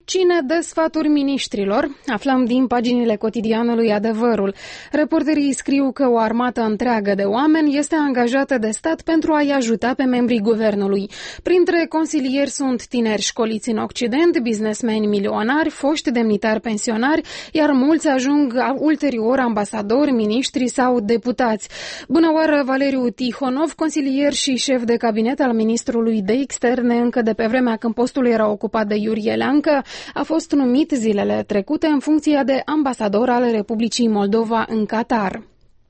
Cine dă sfaturi miniștrilor? Aflăm din paginile cotidianului Adevărul. Reporterii scriu că o armată întreagă de oameni este angajată de stat pentru a-i ajuta pe membrii guvernului. Printre consilieri sunt tineri școliți în Occident, businessmeni milionari, foști demnitari pensionari, iar mulți ajung ulterior ambasadori, miniștri sau deputați. Bună oară, Valeriu Tihonov, consilier și șef de cabinet al ministrului de externe încă de pe vremea când postul era ocupat de Iurie Leancă, a fost numit zilele trecute în funcție de ambasador al Republicii Moldova în Qatar.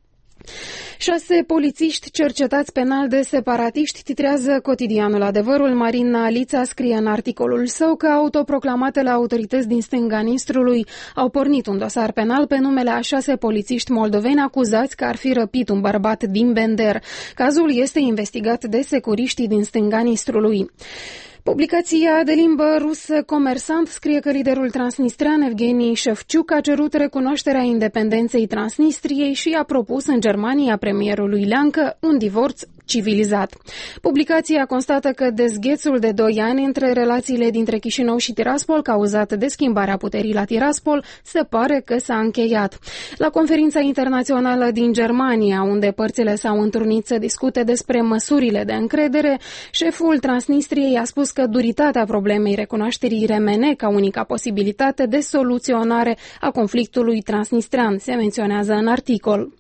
6 polițiști cercetați penal de separatiști, titrează cotidianul Adevărul. Marina Alița scrie în articolul său că autoproclamatele autorități din stânga Nistrului au pornit un dosar penal pe numele a 6 polițiști moldoveni acuzați că ar fi răpit un bărbat din Bender. Cazul este investigat de securiștii din stânga Nistrului. Publicația de limbă rusă Comersant scrie că liderul transnistrean Evgeni Șefciuc a cerut recunoașterea independenței Transnistriei și a propus în Germania premierului Leancă un divorț civilizat. Publicația constată că dezghețul de 2 ani între relațiile dintre Chișinău și Tiraspol, cauzat de schimbarea puterii la Tiraspol, se pare că s-a încheiat. La conferința internațională din Germania, unde părțile s-au întrunit să discute despre măsurile de încredere, șeful Transnistriei a spus că duritatea problemei recunoașterii remene ca unica posibilitate de soluționare a conflictului transnistrean, se menționează în articol.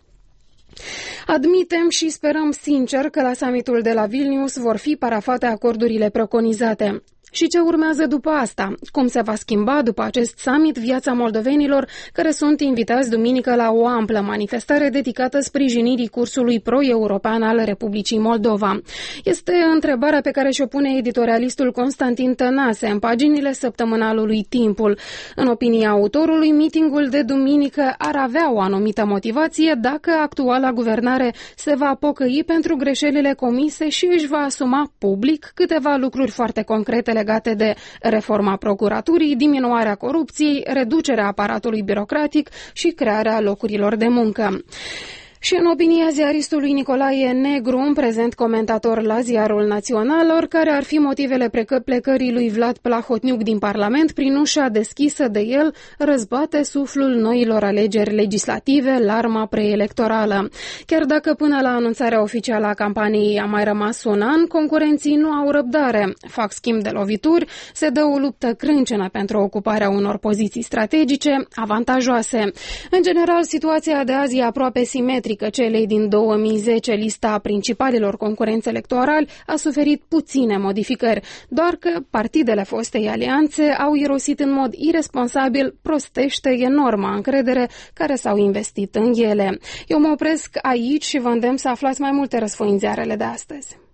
Admitem și sperăm sincer că la summitul de la Vilnius vor fi parafate acordurile preconizate. Și ce urmează după asta? Cum se va schimba după acest summit viața moldovenilor care sunt invitați duminică la o amplă manifestare dedicată sprijinirii cursului pro-european al Republicii Moldova? Este întrebarea pe care și-o pune editorialistul Constantin Tănase în paginile săptămânalului Timpul. În opinia autorului, mitingul de duminică ar avea o anumită motivație dacă actuala guvernare se va pocăi pentru greșelile comise și își va asuma public câteva lucruri foarte concrete legate de reforma procuraturii, diminuarea corupției, reducerea aparatului birocratic și crearea locurilor de muncă. Și în opinia ziaristului Nicolae Negru, un prezent comentator la Ziarul Național, oricare ar fi motivele plecării lui Vlad Plahotniuc din Parlament, prin ușa deschisă de el răzbate suflul noilor alegeri legislative, larma preelectorală. Chiar dacă până la anunțarea oficială a campaniei a mai rămas un an, concurenții nu au răbdare. Fac schimb de lovituri, se dă o luptă crâncenă pentru ocuparea unor poziții strategice avantajoase. În general, situația de azi e aproape simetrică celei din 2010, lista principalilor concurenți electorali a suferit puține modificări, doar că partidele fostei alianțe au irosit în mod iresponsabil prostește enorma încredere care s-au investit în ele. Eu mă opresc aici și vă îndemn să aflați mai multe răsfoințe de astăzi.